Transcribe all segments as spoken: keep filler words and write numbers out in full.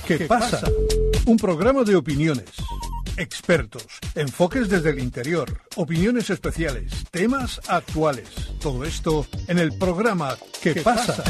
¿Qué pasa? Un programa de opiniones, expertos, enfoques desde el interior, opiniones especiales, temas actuales. Todo esto en el programa ¿Qué pasa?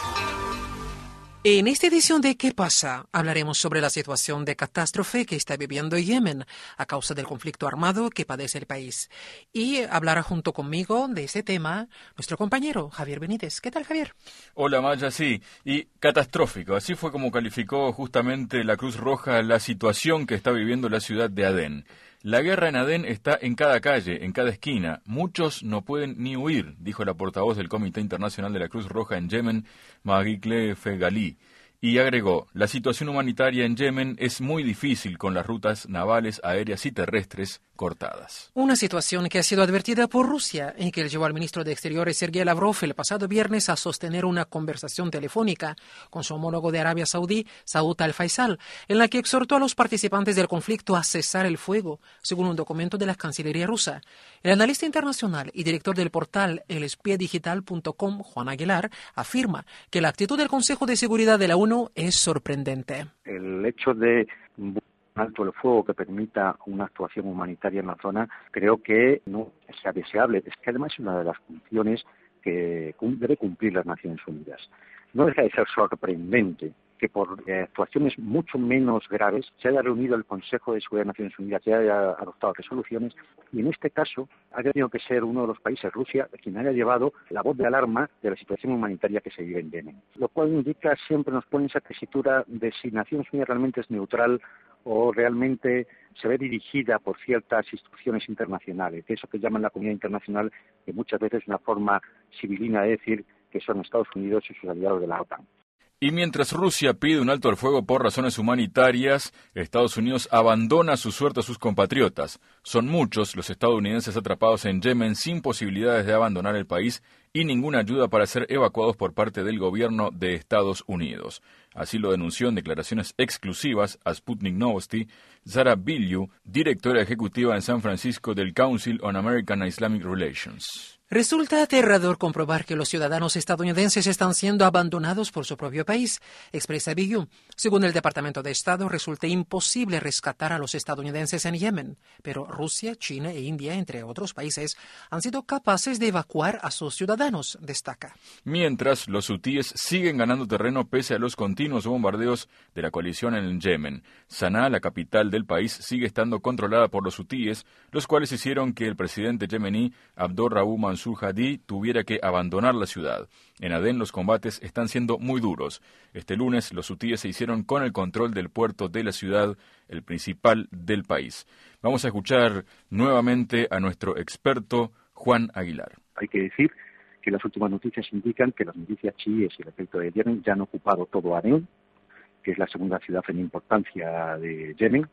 En esta edición de ¿Qué pasa? Hablaremos sobre la situación de catástrofe que está viviendo Yemen a causa del conflicto armado que padece el país. Y hablará junto conmigo de este tema nuestro compañero Javier Benítez. ¿Qué tal, Javier? Hola, Maya, sí. Y catastrófico. Así fue como calificó justamente la Cruz Roja la situación que está viviendo la ciudad de Adén. La guerra en Adén está en cada calle, en cada esquina. Muchos no pueden ni huir, dijo la portavoz del Comité Internacional de la Cruz Roja en Yemen, Magikleh Feghali. Y agregó, la situación humanitaria en Yemen es muy difícil con las rutas navales, aéreas y terrestres cortadas. Una situación que ha sido advertida por Rusia y que llevó al ministro de Exteriores Sergei Lavrov el pasado viernes a sostener una conversación telefónica con su homólogo de Arabia Saudí, Saud al-Faisal, en la que exhortó a los participantes del conflicto a cesar el fuego, según un documento de la Cancillería rusa. El analista internacional y director del portal el espía digital punto com, Juan Aguilar, afirma que la actitud del Consejo de Seguridad de la ONU es sorprendente. El hecho de un alto el fuego que permita una actuación humanitaria en la zona, creo que no sea deseable. Es que además es una de las funciones que debe cumplir las Naciones Unidas. No deja de ser sorprendente que por eh, actuaciones mucho menos graves se haya reunido el Consejo de Seguridad de Naciones Unidas, que haya adoptado resoluciones, y en este caso ha tenido que ser uno de los países, Rusia, quien haya llevado la voz de alarma de la situación humanitaria que se vive en Yemen. Lo cual indica, siempre nos pone esa tesitura de si Naciones Unidas realmente es neutral o realmente se ve dirigida por ciertas instituciones internacionales, que eso que llaman la comunidad internacional, que muchas veces es una forma civilina de decir que son Estados Unidos y sus aliados de la OTAN. Y mientras Rusia pide un alto al fuego por razones humanitarias, Estados Unidos abandona su suerte a sus compatriotas. Son muchos los estadounidenses atrapados en Yemen sin posibilidades de abandonar el país y ninguna ayuda para ser evacuados por parte del gobierno de Estados Unidos. Así lo denunció en declaraciones exclusivas a Sputnik Novosti Zara Bilyu, directora ejecutiva en San Francisco del Council on American and Islamic Relations. Resulta aterrador comprobar que los ciudadanos estadounidenses están siendo abandonados por su propio país, expresa Bilyu. Según el Departamento de Estado, resulta imposible rescatar a los estadounidenses en Yemen, pero Rusia, China e India, entre otros países, han sido capaces de evacuar a sus ciudadanos, destaca. Mientras, los hutíes siguen ganando terreno pese a los continuos bombardeos de la coalición en Yemen. Sanaa, la capital del país, sigue estando controlada por los hutíes, los cuales hicieron que el presidente yemení, Abdul Rabu Mansur Hadi, tuviera que abandonar la ciudad. En Adén los combates están siendo muy duros. Este lunes los hutíes se hicieron con el control del puerto de la ciudad, el principal del país. Vamos a escuchar nuevamente a nuestro experto Juan Aguilar. Hay que decir que las últimas noticias indican que las milicias chiíes y el ejército de Yemen ya han ocupado todo Adén, que es la segunda ciudad en importancia de Yemen,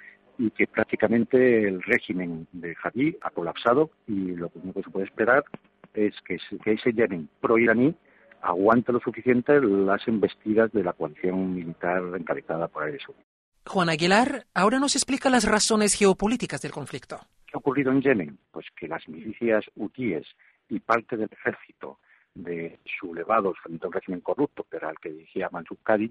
y que prácticamente el régimen de Hadi ha colapsado, y lo único que se puede esperar es que, que ese Yemen pro-iraní aguante lo suficiente las embestidas de la coalición militar encabezada por Arabia Saudí. Juan Aguilar ahora nos explica las razones geopolíticas del conflicto. ¿Qué ha ocurrido en Yemen? Pues que las milicias hutíes y parte del ejército de sublevados frente a un régimen corrupto, que era el que dirigía Mansur Hadi,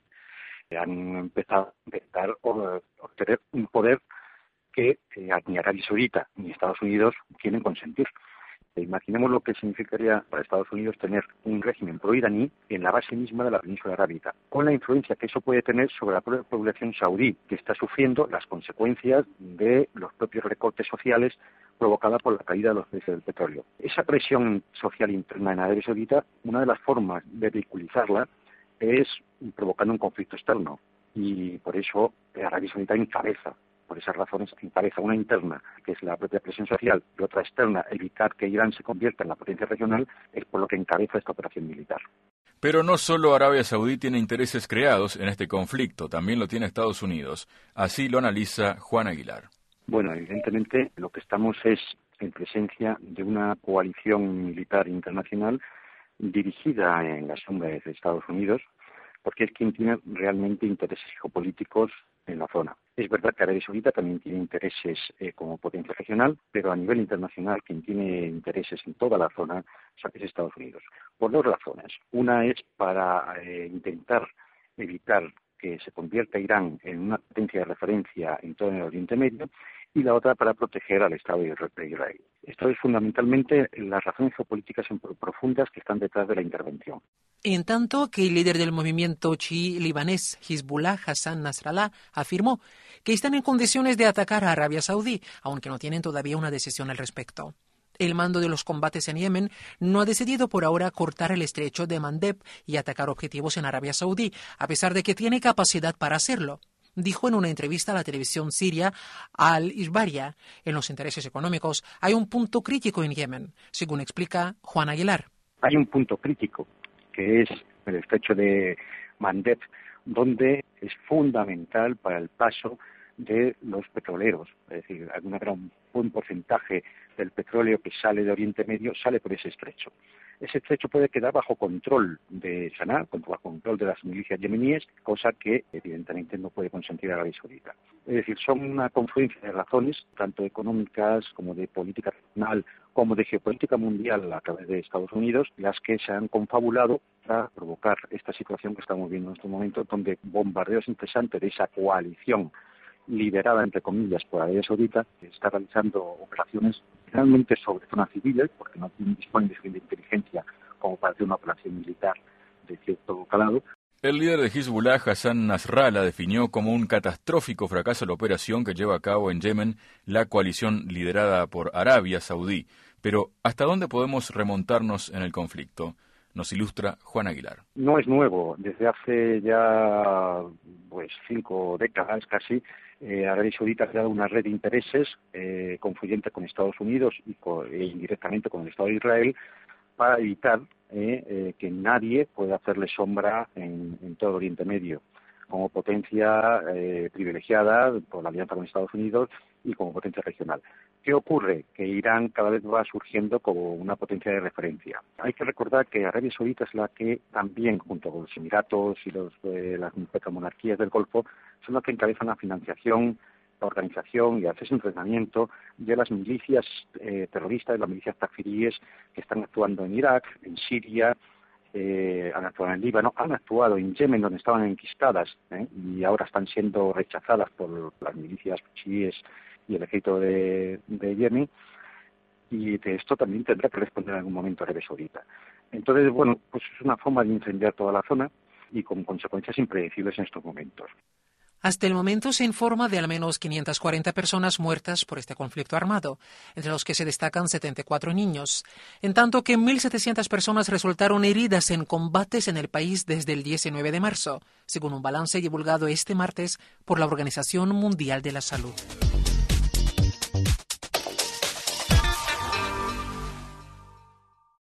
han empezado a intentar obtener un poder que eh, ni Arabia Saudita ni Estados Unidos quieren consentir. E imaginemos lo que significaría para Estados Unidos tener un régimen pro-iraní en la base misma de la península arábica, con la influencia que eso puede tener sobre la propia población saudí, que está sufriendo las consecuencias de los propios recortes sociales provocada por la caída de los precios del petróleo. Esa presión social interna en Arabia Saudita, una de las formas de ridiculizarla es provocando un conflicto externo, y por eso Arabia Saudita encabeza, por esas razones, encabeza una interna, que es la propia presión social, y otra externa, evitar que Irán se convierta en la potencia regional, es por lo que encabeza esta operación militar. Pero no solo Arabia Saudí tiene intereses creados en este conflicto, también lo tiene Estados Unidos. Así lo analiza Juan Aguilar. Bueno, evidentemente lo que estamos es en presencia de una coalición militar internacional dirigida en las sombras de Estados Unidos, porque es quien tiene realmente intereses geopolíticos en la zona. Es verdad que Arabia Saudita también tiene intereses eh, como potencia regional, pero a nivel internacional quien tiene intereses en toda la zona es Estados Unidos. Por dos razones. Una es para eh, intentar evitar que se convierta Irán en una potencia de referencia en todo el Oriente Medio, y la otra para proteger al Estado de Israel. Esto es fundamentalmente las razones geopolíticas profundas que están detrás de la intervención. En tanto que el líder del movimiento chií libanés Hezbollah, Hassan Nasrallah, afirmó que están en condiciones de atacar a Arabia Saudí, aunque no tienen todavía una decisión al respecto. El mando de los combates en Yemen no ha decidido por ahora cortar el estrecho de Mandeb y atacar objetivos en Arabia Saudí, a pesar de que tiene capacidad para hacerlo. Dijo en una entrevista a la televisión siria Al-Ikhbariyya, en los intereses económicos hay un punto crítico en Yemen, según explica Juan Aguilar. Hay un punto crítico, que es el estrecho de Mandeb, donde es fundamental para el paso de los petroleros, es decir, hay un gran buen porcentaje del petróleo que sale de Oriente Medio sale por ese estrecho. Ese estrecho puede quedar bajo control de Sanaa, bajo control de las milicias yemeníes, cosa que evidentemente no puede consentir Arabia Saudita. Es decir, son una confluencia de razones, tanto económicas como de política regional, como de geopolítica mundial a través de Estados Unidos, las que se han confabulado para provocar esta situación que estamos viendo en estos momentos, donde bombardeos incesantes de esa coalición liderada, entre comillas, por Arabia Saudita, que está realizando operaciones generalmente sobre zonas civiles, porque no disponen de suficiente inteligencia como para hacer una operación militar de cierto calado. El líder de Hezbollah, Hassan Nasrallah, definió como un catastrófico fracaso la operación que lleva a cabo en Yemen la coalición liderada por Arabia Saudí. Pero, ¿hasta dónde podemos remontarnos en el conflicto? Nos ilustra Juan Aguilar. No es nuevo. Desde hace ya pues cinco décadas casi, eh, Arabia Saudita ha creado una red de intereses eh, confluyente con Estados Unidos y con, e indirectamente con el Estado de Israel para evitar eh, eh, que nadie pueda hacerle sombra en, en todo el Oriente Medio, como potencia eh, privilegiada por la alianza con Estados Unidos y como potencia regional. ¿Qué ocurre? Que Irán cada vez va surgiendo como una potencia de referencia. Hay que recordar que Arabia Saudita es la que también, junto con los Emiratos y los, eh, las petromonarquías del Golfo, son las que encabezan la financiación, la organización y el acceso a entrenamiento de las milicias eh, terroristas, de las milicias takfiríes que están actuando en Irak, en Siria, Eh, han actuado en Líbano, han actuado en Yemen, donde estaban enquistadas eh, y ahora están siendo rechazadas por las milicias chiíes y el ejército de, de Yemen, y de esto también tendrá que responder en algún momento Arabia Saudita. Entonces, bueno, pues es una forma de incendiar toda la zona y con consecuencias impredecibles en estos momentos. Hasta el momento se informa de al menos quinientas cuarenta personas muertas por este conflicto armado, entre los que se destacan setenta y cuatro niños, en tanto que mil setecientas personas resultaron heridas en combates en el país desde el diecinueve de marzo, según un balance divulgado este martes por la Organización Mundial de la Salud.